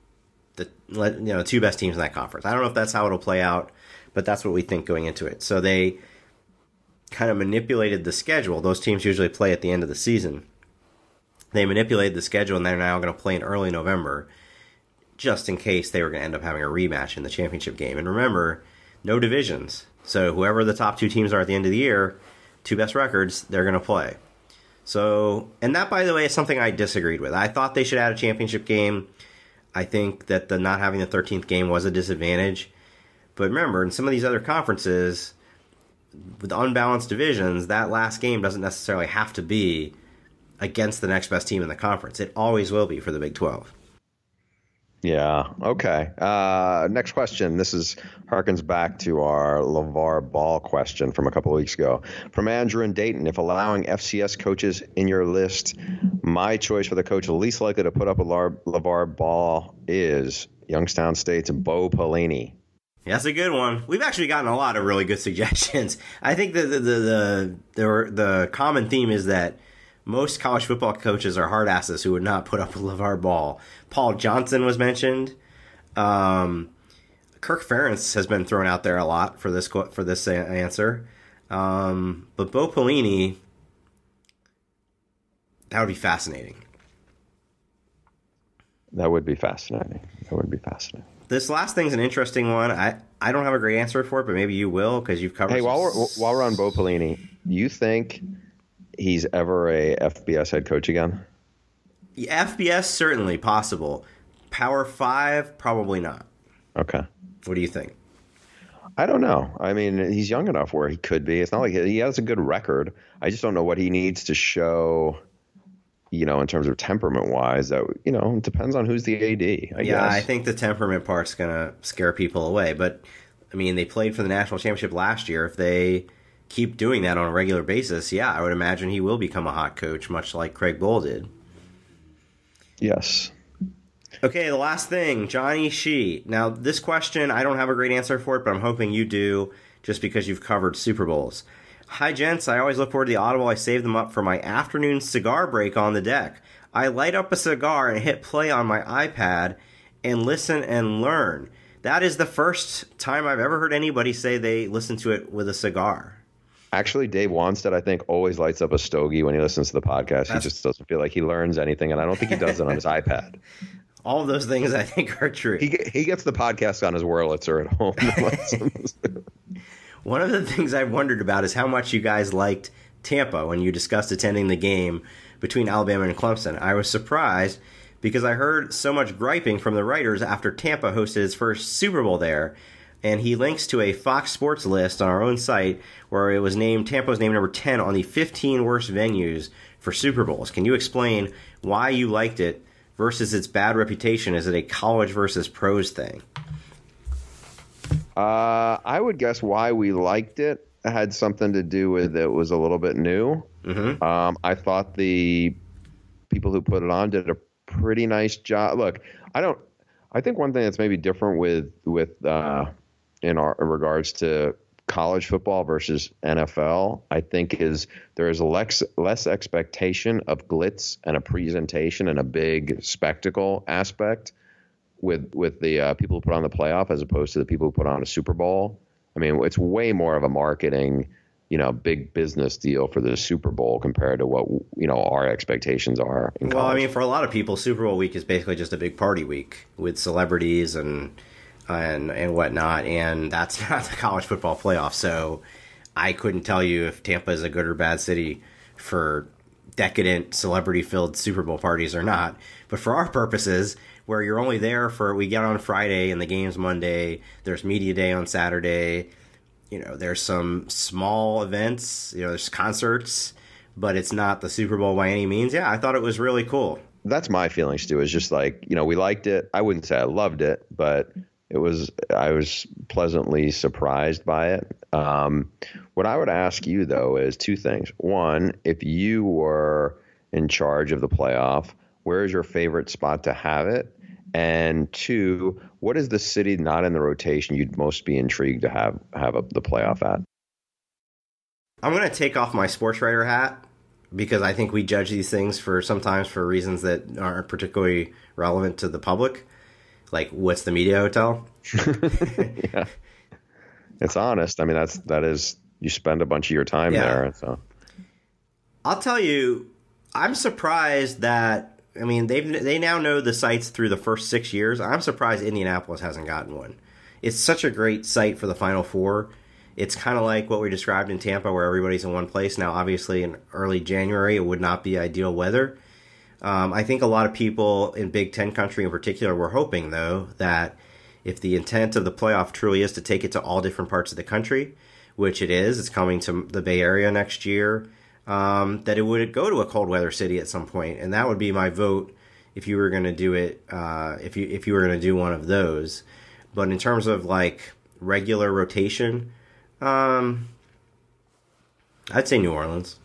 the two best teams in that conference. I don't know if that's how it'll play out, but that's what we think going into it. So they kind of manipulated the schedule. Those teams usually play at the end of the season. They manipulated the schedule, and they're now going to play in early November, just in case they were going to end up having a rematch in the championship game. And remember, no divisions. So whoever the top two teams are at the end of the year, two best records, they're going to play. So, and that, by the way, is something I disagreed with. I thought they should add a championship game. I think that the not having the 13th game was a disadvantage. But remember, in some of these other conferences, with unbalanced divisions, that last game doesn't necessarily have to be against the next best team in the conference. It always will be for the Big 12. Yeah. Okay. Next question. This harkens back to our LeVar Ball question from a couple of weeks ago. From Andrew in Dayton. If allowing FCS coaches in your list, my choice for the coach least likely to put up with LeVar Ball is Youngstown State's Bo Pelini. Yeah, that's a good one. We've actually gotten a lot of really good suggestions. I think the common theme is that most college football coaches are hard asses who would not put up with LeVar Ball. Paul Johnson was mentioned. Kirk Ferentz has been thrown out there a lot for this answer. But Bo Pelini, that would be fascinating. That would be fascinating. This last thing's an interesting one. I don't have a great answer for it, but maybe you will because you've covered. Hey, while we're on Bo Pelini, do you think he's ever a FBS head coach again? FBS, certainly possible. Power 5, probably not. Okay. What do you think? I don't know. I mean, he's young enough where he could be. It's not like he has a good record. I just don't know what he needs to show, in terms of temperament-wise. That, it depends on who's the AD, I guess. I think the temperament part's going to scare people away. But, I mean, they played for the national championship last year. If they keep doing that on a regular basis, I would imagine he will become a hot coach, much like Craig Bohl did. Yes. Okay, the last thing, Johnny Shee. Now, this question, I don't have a great answer for it, but I'm hoping you do, just because you've covered Super Bowls. Hi, gents. I always look forward to the Audible. I save them up for my afternoon cigar break on the deck. I light up a cigar and hit play on my iPad and listen and learn. That is the first time I've ever heard anybody say they listen to it with a cigar. Actually, Dave Wanstead, I think, always lights up a stogie when he listens to the podcast. He just doesn't feel like he learns anything, and I don't think he does it on his iPad. All of those things, I think, are true. He gets the podcast on his Wurlitzer at home. One of the things I've wondered about is how much you guys liked Tampa when you discussed attending the game between Alabama and Clemson. I was surprised because I heard so much griping from the writers after Tampa hosted its first Super Bowl there. And he links to a Fox Sports list on our own site where it was Tampa was named number 10 on the 15 worst venues for Super Bowls. Can you explain why you liked it versus its bad reputation? Is it a college versus pros thing? I would guess why we liked it had something to do with it was a little bit new. Mm-hmm. I thought the people who put it on did a pretty nice job. Look, I think one thing that's maybe different with in regards to college football versus NFL, I think is there is less expectation of glitz and a presentation and a big spectacle aspect with the people who put on the playoff as opposed to the people who put on a Super Bowl. I mean, it's way more of a marketing, big business deal for the Super Bowl compared to what, our expectations are in college. Well, I mean, for a lot of people, Super Bowl week is basically just a big party week with celebrities and whatnot, and that's not the college football playoff. So I couldn't tell you if Tampa is a good or bad city for decadent, celebrity-filled Super Bowl parties or not. But for our purposes, where you're only there we get on Friday and the game's Monday, there's media day on Saturday, there's some small events, there's concerts, but it's not the Super Bowl by any means. Yeah, I thought it was really cool. That's my feelings, too. It's just like, we liked it. I wouldn't say I loved it, but I was pleasantly surprised by it. What I would ask you, though, is two things. One, if you were in charge of the playoff, where is your favorite spot to have it? And two, what is the city not in the rotation you'd most be intrigued to have the playoff at? I'm going to take off my sports writer hat because I think we judge these things sometimes for reasons that aren't particularly relevant to the public. Like, what's the media hotel? Yeah. It's honest. I mean, that is you spend a bunch of your time there. So I'll tell you, I'm surprised that, I mean, they now know the sites through the first 6 years. I'm surprised Indianapolis hasn't gotten one. It's such a great site for the Final Four. It's kind of like what we described in Tampa where everybody's in one place. Now, obviously, in early January, it would not be ideal weather. I think a lot of people in Big Ten country in particular were hoping, though, that if the intent of the playoff truly is to take it to all different parts of the country, which it is, it's coming to the Bay Area next year, that it would go to a cold weather city at some point, and that would be my vote if you were going to do it. If you were going to do one of those, but in terms of like regular rotation, I'd say New Orleans.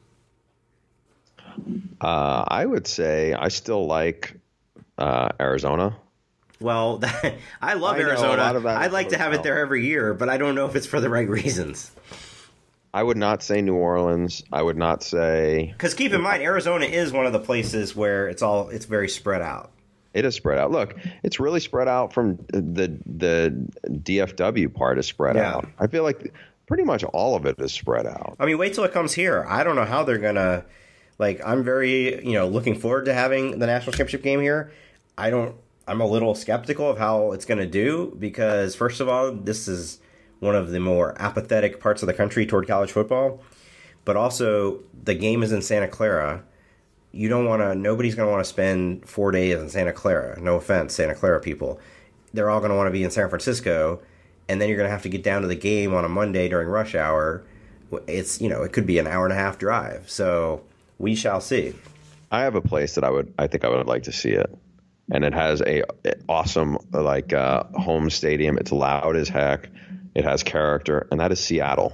I would say I still like Arizona. Well, I love Arizona. I'd like to have it there every year, but I don't know if it's for the right reasons. I would not say New Orleans. I would not say... Because keep in mind, Arizona is one of the places where it's very spread out. It is spread out. Look, it's really spread out from the DFW part is spread out. I feel like pretty much all of it is spread out. I mean, wait till it comes here. I don't know how they're going to... Like, I'm very, looking forward to having the national championship game here. I'm a little skeptical of how it's going to do because, first of all, this is one of the more apathetic parts of the country toward college football. But also, the game is in Santa Clara. Nobody's going to want to spend 4 days in Santa Clara. No offense, Santa Clara people. They're all going to want to be in San Francisco. And then you're going to have to get down to the game on a Monday during rush hour. It's, it could be an hour and a half drive. So we shall see. I have a place that I think I would like to see it. And it has a awesome, home stadium. It's loud as heck. It has character, and that is Seattle.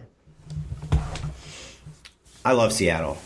I love Seattle.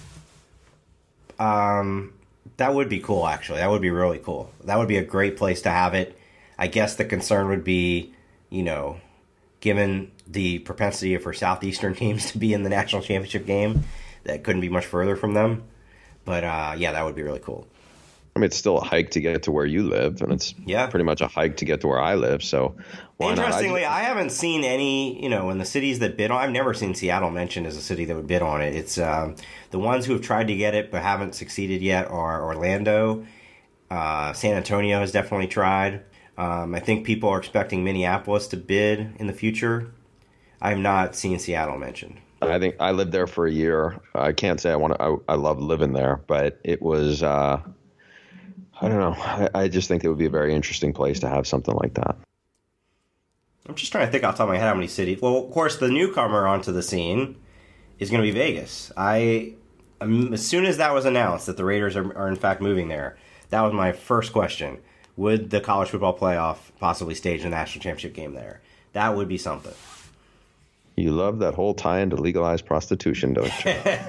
That would be cool, actually. That would be really cool. That would be a great place to have it. I guess the concern would be, given the propensity for Southeastern teams to be in the national championship game, that couldn't be much further from them. But, that would be really cool. I mean, it's still a hike to get to where you live, and it's pretty much a hike to get to where I live. So, why interestingly, not? I haven't seen any, in the cities that bid on. I've never seen Seattle mentioned as a city that would bid on it. It's the ones who have tried to get it but haven't succeeded yet are Orlando. San Antonio has definitely tried. I think people are expecting Minneapolis to bid in the future. I have not seen Seattle mentioned. I think I lived there for a year. I can't say I love living there, but it was. I don't know. I just think it would be a very interesting place to have something like that. I'm just trying to think off the top of my head how many cities. Well, of course, the newcomer onto the scene is going to be Vegas. As soon as that was announced that the Raiders are in fact moving there, that was my first question. Would the college football playoff possibly stage the national championship game there? That would be something. You love that whole tie into legalized prostitution, don't you?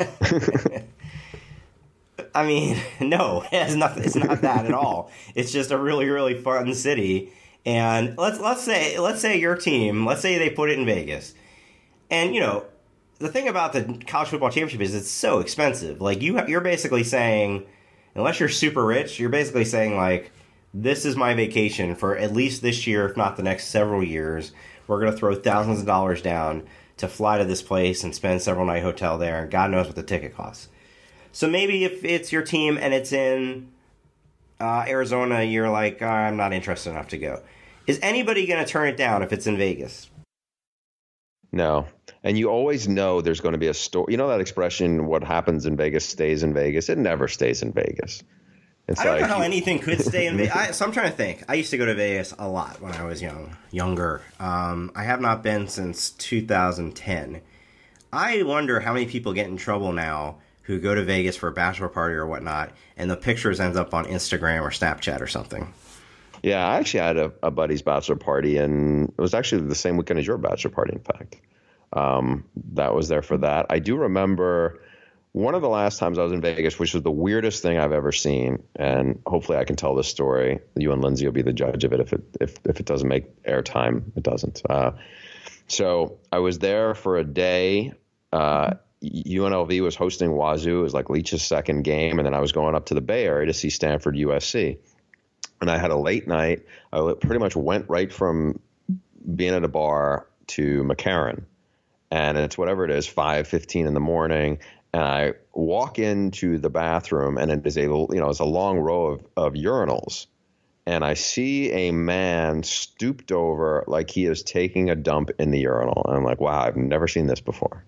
I mean, no, it has nothing. It's not that at all. It's just a really, really fun city. And let's say your team, let's say they put it in Vegas. And, you know, the thing about the college football championship is it's so expensive. Like, you're basically saying, unless you're super rich, you're basically saying, like, this is my vacation for at least this year, if not the next several years. We're going to throw thousands of dollars down to fly to this place and spend several night hotel there, and God knows what the ticket costs. So maybe if it's your team and it's in Arizona, you're like, I'm not interested enough to go. Is anybody going to turn it down if it's in Vegas? No. And you always know there's going to be a story. You know that expression, what happens in Vegas stays in Vegas? It never stays in Vegas. It's I don't know how anything could stay in Vegas. So I'm trying to think. I used to go to Vegas a lot when I was younger. I have not been since 2010. I wonder how many people get in trouble now who go to Vegas for a bachelor party or whatnot, and the pictures ends up on Instagram or Snapchat or something. Yeah, I actually had a buddy's bachelor party, and it was actually the same weekend as your bachelor party, in fact. That was there for that. I do remember one of the last times I was in Vegas, which was the weirdest thing I've ever seen, and hopefully I can tell this story. You and Lindsay will be the judge of it. If it doesn't make airtime, it doesn't. So I was there for a day. UNLV was hosting Wazoo. It was like Leach's second game, and then I was going up to the Bay Area to see Stanford USC. And I had a late night. I pretty much went right from being at a bar to McCarran, and it's whatever it is, 5:15 in the morning. And I walk into the bathroom, and it is it's a long row of urinals. And I see a man stooped over like he is taking a dump in the urinal. And I'm like, wow, I've never seen this before.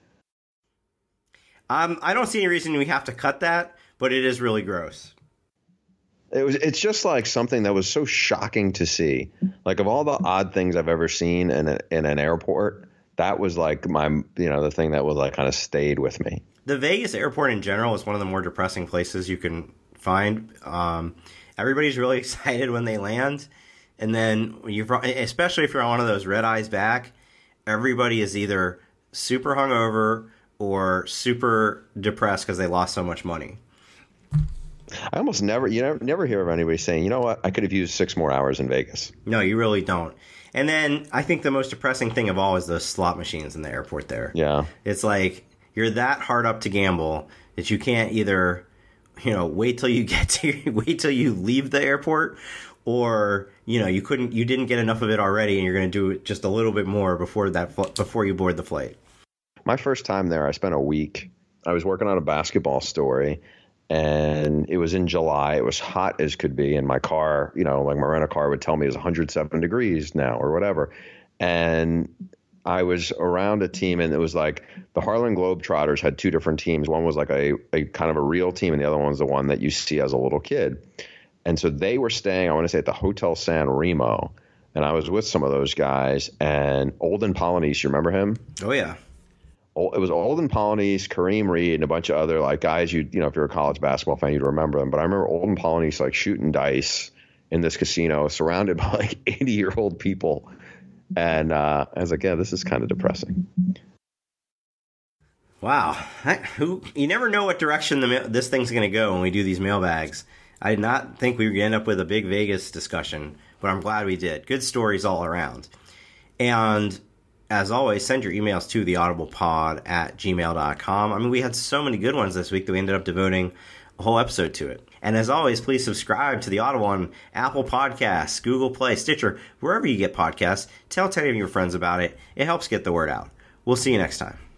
I don't see any reason we have to cut that, but it is really gross. It's just like something that was so shocking to see. Like, of all the odd things I've ever seen in an airport, that was like the thing that was like kind of stayed with me. The Vegas airport in general is one of the more depressing places you can find. Everybody's really excited when they land, and then especially if you're on one of those red eyes back, everybody is either super hungover or super depressed because they lost so much money. I almost never hear of anybody saying, you know what, I could have used 6 more hours in Vegas. No, you really don't. And then I think the most depressing thing of all is those slot machines in the airport there. Yeah. It's like you're that hard up to gamble that you can't either, wait till you leave the airport, or, you didn't get enough of it already and you're going to do it just a little bit more before you board the flight. My first time there, I spent a week. I was working on a basketball story, and it was in July. It was hot as could be, and my car, like my rental car would tell me it was 107 degrees now or whatever. And I was around a team, and it was like the Harlem Globetrotters had 2 different teams. One was like a kind of a real team, and the other one was the one that you see as a little kid. And so they were staying, I want to say, at the Hotel San Remo, and I was with some of those guys. And Olden Polynice, you remember him? Oh, yeah. It was Olden Polynice, Kareem Reed, and a bunch of other like guys if you're a college basketball fan, you'd remember them. But I remember Olden Polynice like shooting dice in this casino surrounded by like 80-year-old people. And I was like, yeah, this is kind of depressing. Wow. You never know what direction this thing's going to go when we do these mailbags. I did not think we were going to end up with a big Vegas discussion, but I'm glad we did. Good stories all around. And as always, send your emails to theaudiblepod@gmail.com. I mean, we had so many good ones this week that we ended up devoting a whole episode to it. And as always, please subscribe to The Audible on Apple Podcasts, Google Play, Stitcher, wherever you get podcasts. Tell 10 of your friends about it. It helps get the word out. We'll see you next time.